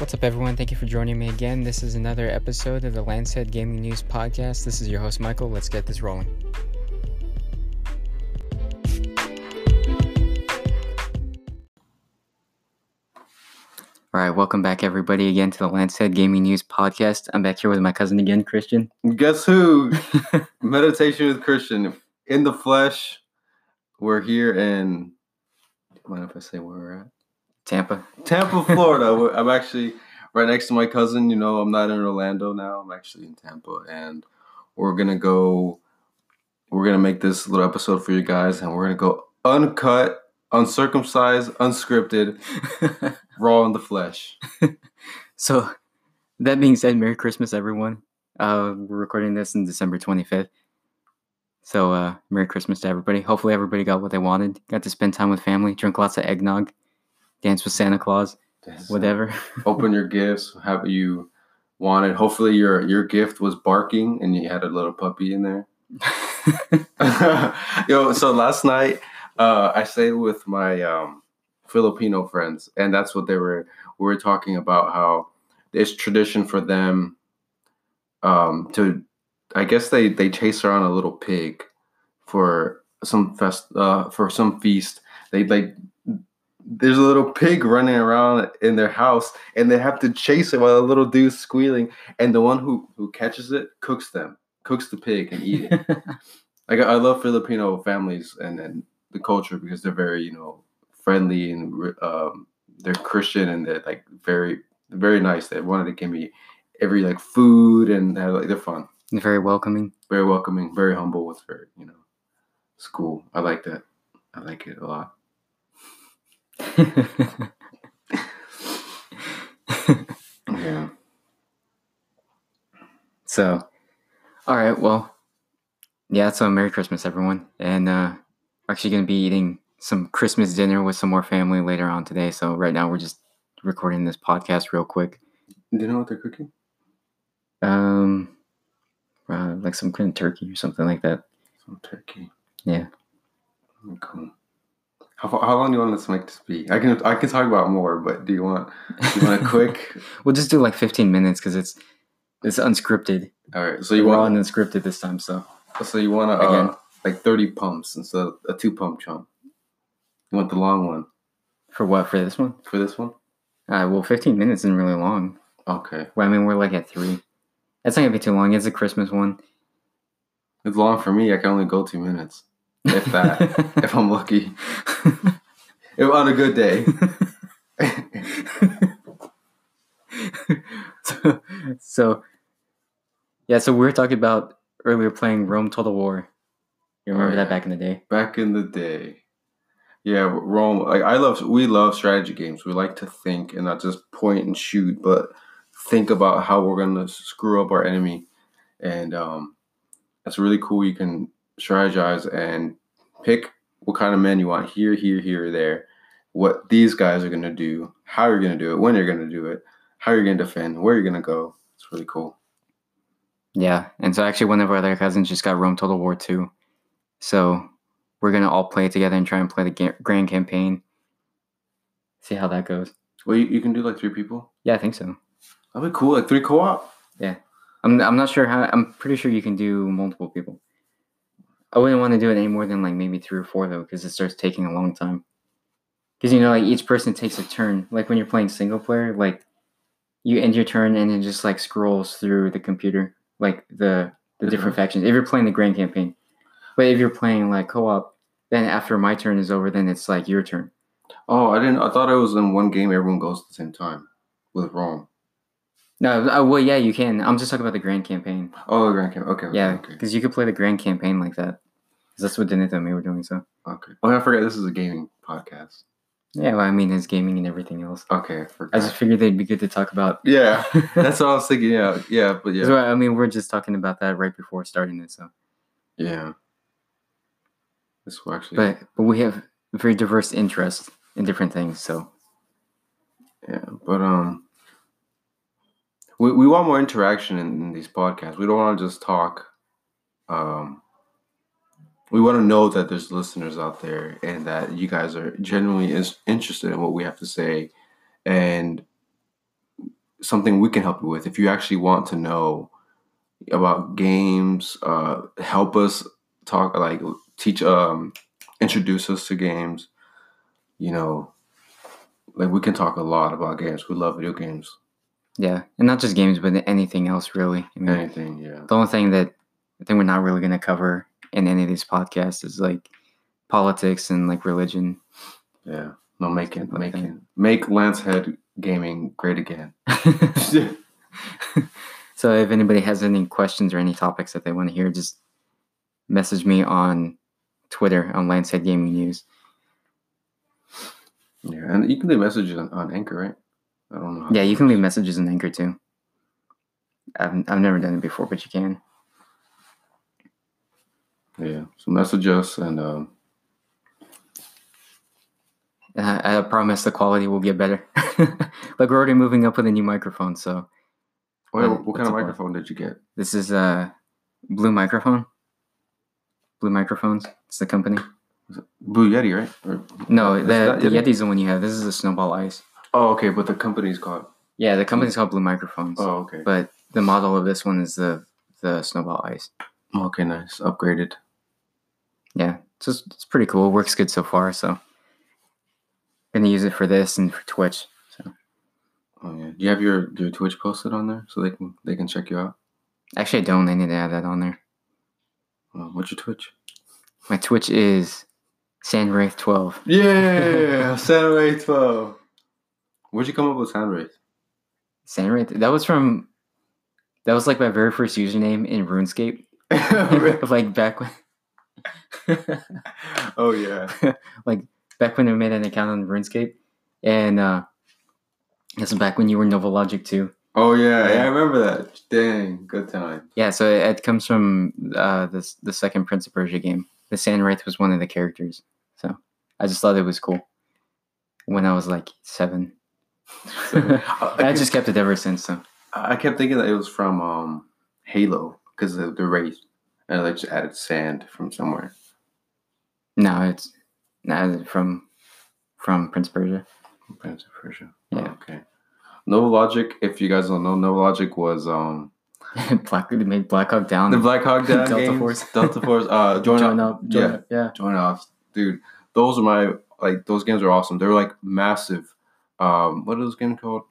What's up, everyone? Thank you for joining me again. This is another episode of the Lancet Gaming News Podcast. This is your host, Michael. Let's get this rolling. All right, welcome back, everybody, again to the Lancet Gaming News Podcast. I'm back here with my cousin again, Christian. Guess who? Meditation with Christian. In the flesh. We're here in... Mind if I say where we're at? Tampa, Florida. I'm actually right next to my cousin. You know, I'm not in Orlando now. I'm actually in Tampa. And we're going to make this little episode for you guys. And we're going to go uncut, uncircumcised, unscripted, raw in the flesh. So, that being said, Merry Christmas, everyone. We're recording this on December 25th. So, Merry Christmas to everybody. Hopefully everybody got what they wanted. Got to spend time with family, drink lots of eggnog, dance with Santa Claus, whatever. Open your gifts, have you wanted. Hopefully your gift was barking and you had a little puppy in there. So last night I stayed with my Filipino friends, and that's what we were talking about, how it's tradition for them to, I guess they chase around a little pig for some feast. There's a little pig running around in their house, and they have to chase it while the little dude's squealing, and the one who catches it cooks the pig and eat it. I love Filipino families and the culture, because they're very, friendly, and they're Christian, and they're like very, very nice. They wanted to give me every food, and they're fun. Very welcoming. Very welcoming, very humble. It's very, it's cool. I like that. I like it a lot. Yeah. So, all right. Well, yeah. So, Merry Christmas, everyone. And we're actually going to be eating some Christmas dinner with some more family later on today. So, right now we're just recording this podcast real quick. Do you know what they're cooking? Like some kind of turkey or something like that. Some turkey. Yeah. Cool. How long do you want this mic to be? I can talk about more, but do you want a quick? We'll just do 15 minutes because it's unscripted. All right. So we're on unscripted this time. So you want 30 pumps instead of a 2-pump chunk. You want the long one. For what? For this one? For this one? Well, 15 minutes isn't really long. Okay. Well, I mean, we're at 3. That's not gonna be too long. It's a Christmas one. It's long for me. I can only go 2 minutes, if that. If I'm lucky. If on a good day. So we were talking about earlier playing Rome Total War. You remember that back in the day? Back in the day. Yeah, Rome. We love strategy games. We like to think and not just point and shoot, but think about how we're gonna screw up our enemy. And that's really cool. You can strategize and pick what kind of men you want here, there. What these guys are going to do, how you're going to do it, when you're going to do it, how you're going to defend, where you're going to go. It's really cool. Yeah, and so actually one of our other cousins just got Rome Total War 2. So we're going to all play it together and try and play the grand campaign. See how that goes. Well, you can do 3 people? Yeah, I think so. That'd be cool, 3 co-op. Yeah. I'm not sure how. I'm pretty sure you can do multiple people. I wouldn't want to do it any more than maybe 3 or 4 though, because it starts taking a long time. Because each person takes a turn. Like when you're playing single player, you end your turn and it just scrolls through the computer, the different factions. If you're playing the grand campaign, but if you're playing co-op, then after my turn is over, then it's your turn. Oh, I thought it was in one game everyone goes at the same time with Rome. No, well, yeah, you can. I'm just talking about the grand campaign. Oh, the grand campaign. Okay. Yeah, because you could play the grand campaign like that. Because that's what Denito and me were doing, so. Okay. Oh, I forgot this is a gaming podcast. Yeah, well, I mean, it's gaming and everything else. Okay. I just figured they'd be good to talk about. Yeah, that's what I was thinking. Yeah, but yeah. So, I mean, we're just talking about that right before starting this, so. Yeah. This will actually. But we have very diverse interests in different things, so. Yeah, but we want more interaction in these podcasts. We don't want to just talk. We want to know that there's listeners out there and that you guys are genuinely interested in what we have to say. And something we can help you with. If you actually want to know about games, help us talk, like teach, introduce us to games. You know, like we can talk a lot about games. We love video games. Yeah, and not just games, but anything else really. I mean, Anything, yeah. the only thing that I think we're not really going to cover in any of these podcasts is like politics and like religion. Yeah. No, make Stuff like that. Lancehead Gaming great again. So if anybody has any questions or any topics that they want to hear, just message me on Twitter on Lancehead Gaming News. Yeah, and you can leave messages on Anchor, right? I don't know. Yeah, you can leave messages in Anchor too. I've never done it before, but you can. Yeah, so message us, and I promise the quality will get better. Like we're already moving up with a new microphone, so. what kind of microphone did you get? This is Blue Microphone. Blue Microphones. It's the company. Blue Yeti, right? Or, no, the Yeti's the one you have. This is the Snowball Ice. Oh, okay, but the company's called. Yeah, the company's called Blue Microphones. Oh, okay. But the model of this one is the Snowball Ice. Okay, nice. Upgraded. Yeah, it's pretty cool. It works good so far. So, gonna use it for this and for Twitch. So. Oh yeah. Do you have your Twitch posted on there so they can check you out? Actually, I don't. I need to add that on there. What's your Twitch? My Twitch is Sandwraith12. Yeah, Sandwraith12. Where'd you come up with Sandwraith? Sandwraith. That was like my very first username in RuneScape. Like back when. Oh yeah. Like back when I made an account on RuneScape, and this is back when you were Novalogic too. Oh yeah, I remember that. Dang, good time. Yeah, so it comes from the second Prince of Persia game. The Sandwraith was one of the characters, so I just thought it was cool when I was like 7. I just kept it ever since. So I kept thinking that it was from Halo because of the wraith, and I just added sand from somewhere. No, it's from Prince of Persia. Prince of Persia. Yeah. Oh, okay. Novalogic, if you guys don't know, Novalogic was They made Black Hawk Down. The Black Hawk Down Delta games. Force. Delta Force. Join up. Join Ops. Dude, those are those games are awesome. They're like massive. What are those games called?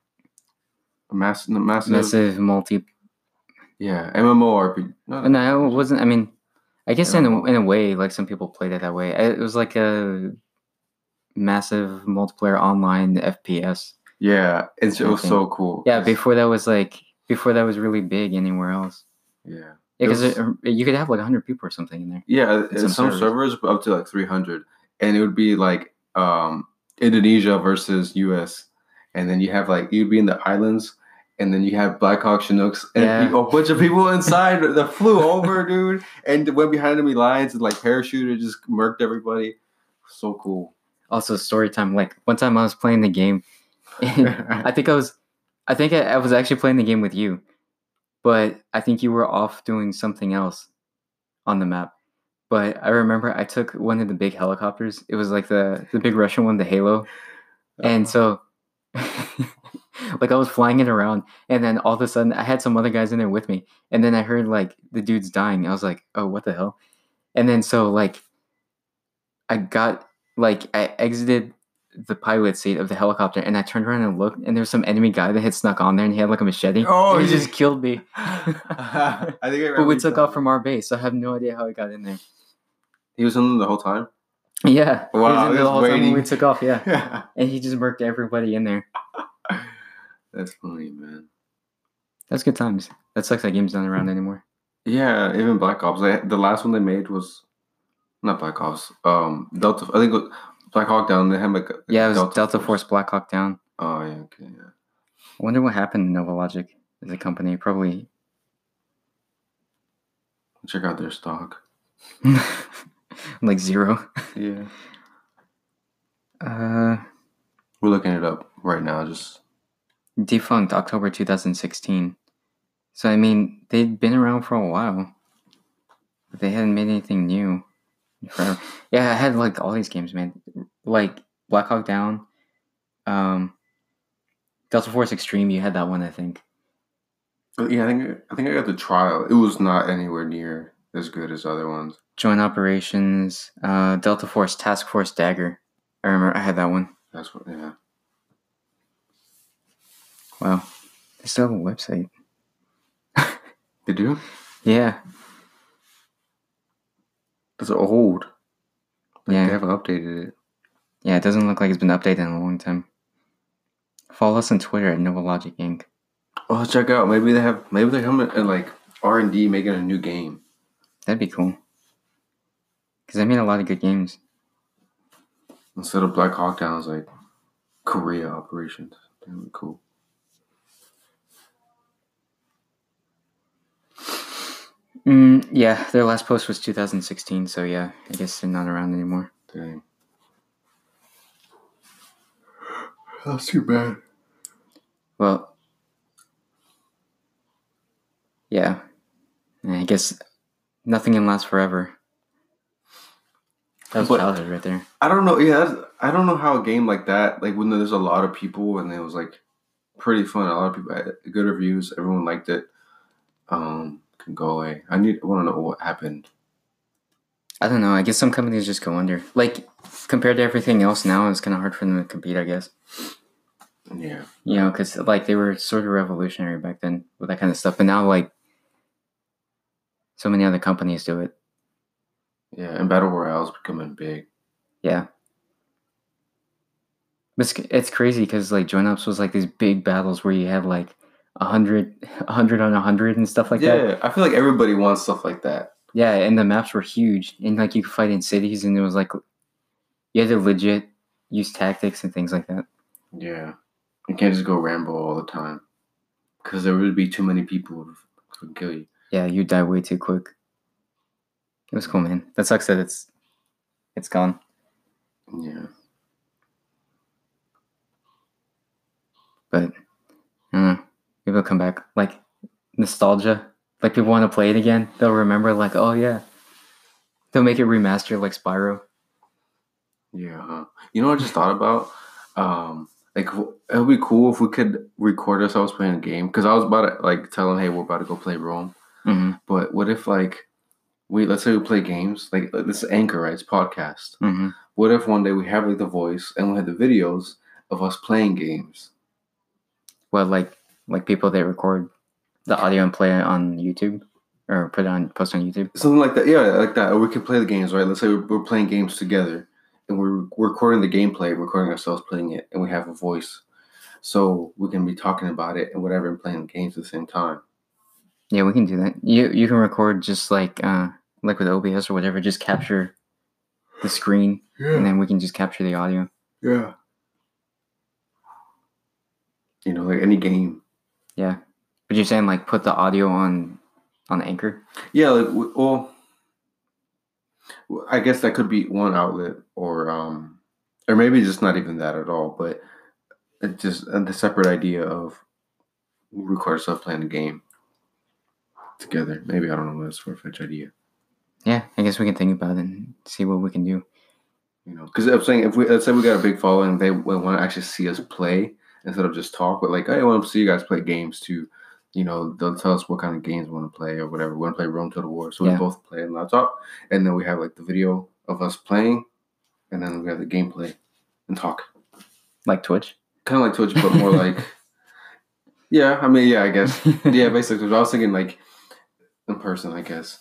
Massive multi. Yeah, MMORPG. No, it wasn't. I mean, I guess in a way, like some people played it that way. It was like a massive multiplayer online FPS. Yeah, it was so cool. Yeah, before that was really big anywhere else. Yeah. Yeah, because you could have like 100 people or something in there. Yeah, in some servers up to like 300, and it would be like Indonesia versus US, and then you'd be in the islands, and then you have Black Hawk Chinooks, and a bunch of people inside that flew over, dude, and went behind enemy lines and like parachuted, just murked everybody. So cool. Also, story time. Like one time I was playing the game, and I think I was actually playing the game with you, but I think you were off doing something else on the map. But I remember I took one of the big helicopters. It was like the big Russian one, the Halo. And so like I was flying it around, and then all of a sudden I had some other guys in there with me. And then I heard like the dude's dying. I was like, oh, what the hell? And then so like I exited the pilot seat of the helicopter, and I turned around and looked, and there was some enemy guy that had snuck on there, and he had like a machete. Oh, he just killed me. I think but we took off from our base, so I have no idea how he got in there. He was in the whole time? Yeah. Wow. He was in the whole time when we took off, yeah. And he just murked everybody in there. That's funny, man. That's good times. That sucks that game's not around anymore. Yeah, even Black Ops. The last one they made was not Black Ops. Delta. I think it was Black Hawk Down. They had like it was Delta Force Black Hawk Down. Oh yeah, okay, yeah. I wonder what happened to Novalogic as a company. Probably check out their stock. Like 0. Yeah. We're looking it up right now. Just defunct October 2016. So I mean, they'd been around for a while, but they hadn't made anything new forever. Yeah, I had like all these games, man. Like Black Hawk Down, Delta Force Extreme, you had that one, I think. But yeah, I think I got the trial. It was not anywhere near as good as other ones. Joint Operations, Delta Force Task Force Dagger. I remember I had that one. That's what. Yeah. Wow, they still have a website. They do? Yeah. That's old. Like, Yeah. they haven't updated it. Yeah, it doesn't look like it's been updated in a long time. Follow us on Twitter at Novalogic Inc. Oh, check out. Maybe they're coming and like R&D making a new game. That'd be cool. Because they made a lot of good games. Instead of Black Hawk Down, it's like Korea operations. That would be cool. Yeah, their last post was 2016, so yeah, I guess they're not around anymore. Dang. That's too bad. Well, yeah. I guess nothing can last forever. That was childhood right there. I don't know. Yeah, I don't know how a game like that, like when there's a lot of people and it was like pretty fun. A lot of people had good reviews. Everyone liked it. Can go away. I want to know what happened. I don't know. I guess some companies just go under. Like compared to everything else now, it's kind of hard for them to compete. I guess. Yeah. You know, because like they were sort of revolutionary back then with that kind of stuff, but now like so many other companies do it. Yeah, and Battle Royale is becoming big. Yeah. But it's crazy because like Joint Ops was like these big battles where you had like 100 on 100 and stuff like that. Yeah, I feel like everybody wants stuff like that. Yeah, and the maps were huge, and like you could fight in cities, and it was like you had to legit use tactics and things like that. Yeah, you can't just go Rambo all the time because there would be too many people who could kill you. Yeah, you die way too quick. It was cool, man. That sucks that it's gone. Yeah. But I don't know. Maybe it'll come back. Like nostalgia. Like people want to play it again. They'll remember like, oh yeah. They'll make it remastered like Spyro. Yeah. Huh? You know what I just thought about? Like it would be cool if we could record ourselves playing a game. Because I was about to like tell them, hey, we're about to go play Rome. Mm-hmm. But what if like let's say we play games, like this is Anchor, right? It's podcast. Mm-hmm. What if one day we have like the voice and we have the videos of us playing games? Well, like people that record the audio and play it on YouTube or post on YouTube. Something like that. Yeah, like that. Or we could play the games, right? Let's say we're playing games together and we're recording the gameplay, recording ourselves playing it, and we have a voice. So we can be talking about it and whatever and playing the games at the same time. Yeah, we can do that. You can record just like with OBS or whatever, just capture the screen and then we can just capture the audio. Yeah. You know, like any game. Yeah. But you're saying like put the audio on Anchor? Yeah, like well, I guess that could be one outlet, or maybe just not even that at all. But it's just the separate idea of record ourselves playing the game together. Maybe I don't know. That's a far-fetched idea. Yeah, I guess we can think about it and see what we can do. You know, because I'm saying let's say we got a big following, they want to actually see us play instead of just talk. But like, hey, I want to see you guys play games too. You know, they'll tell us what kind of games we want to play or whatever. We want to play Rome Total War, so we both play on laptop, and then we have like the video of us playing, and then we have the gameplay and talk. Like Twitch? Kind of like Twitch, but more like. Yeah, I mean, yeah, I guess. Yeah, basically. I was thinking like in person, I guess.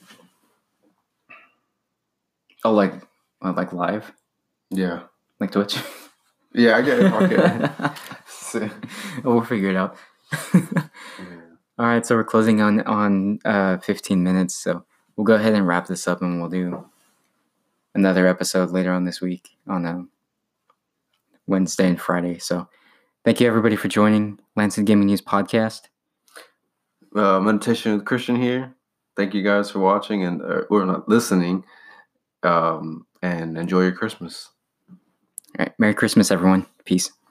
Oh, like live? Yeah. Like Twitch? Yeah, I get it. Okay. We'll figure it out. All right, so we're closing on 15 minutes, so we'll go ahead and wrap this up, and we'll do another episode later on this week on Wednesday and Friday. So thank you everybody for joining Lancet Gaming News Podcast. Meditation with Christian here. Thank you guys for watching and or not listening. And enjoy your Christmas. All right, Merry Christmas, everyone. Peace.